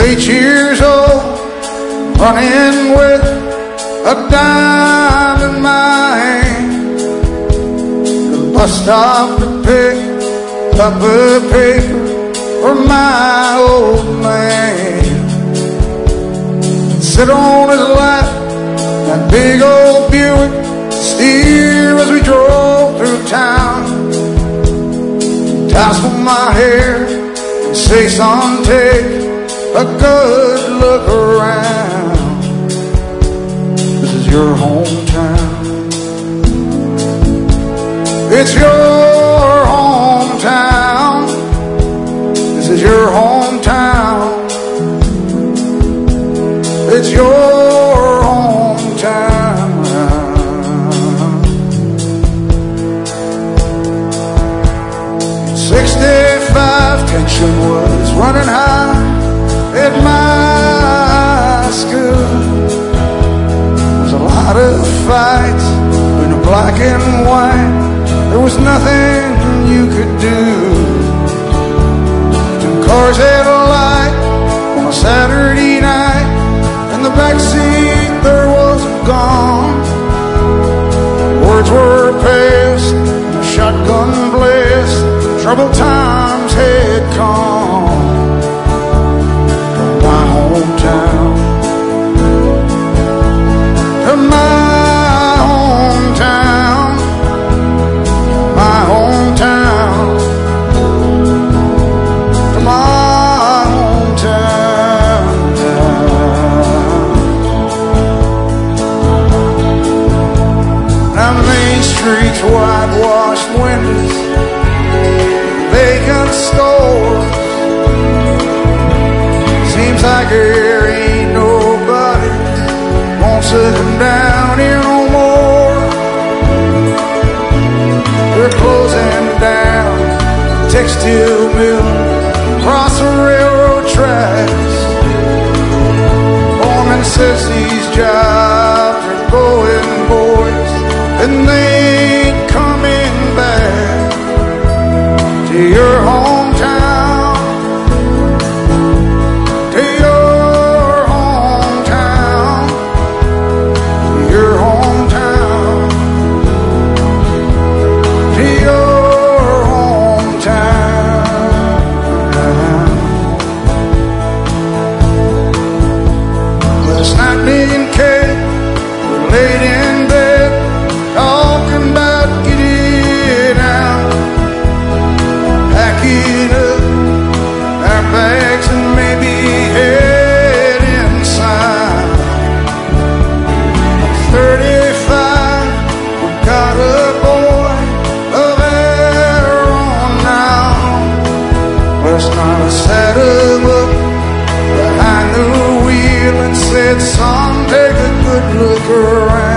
8 years old, running with a dime in my hand. The bus stop to pick up a paper for my old man. Sit on his lap, that big old Buick, steer as we drove through town. Tousle my hair and say, son, take a good look around. This is your hometown. It's your hometown. This is your hometown. It's your hometown. 65, tension was running high at my school. There was a lot of fights in the black and white. There was nothing you could do. 2 cars had a light on a Saturday night. In the backseat there was a gun. Words were passed, a shotgun blast. Troubled times had come to my hometown. To my hometown. My hometown. To my hometown. Now Main Street's whitewashed windows, vacant stores. Seems like there ain't nobody won't sit them down here no more. They're closing down textile mill across the railroad tracks. Foreman says these jobs are going, boys, and they ain't coming back to your hometown, to your hometown, to your hometown, to your hometown. Last night me and Kate were laid in bed talking about getting out, packing up our bags and maybe head inside. 35, we got a boy of our own now. Last night I sat him up behind the wheel and said, son, take a good look around.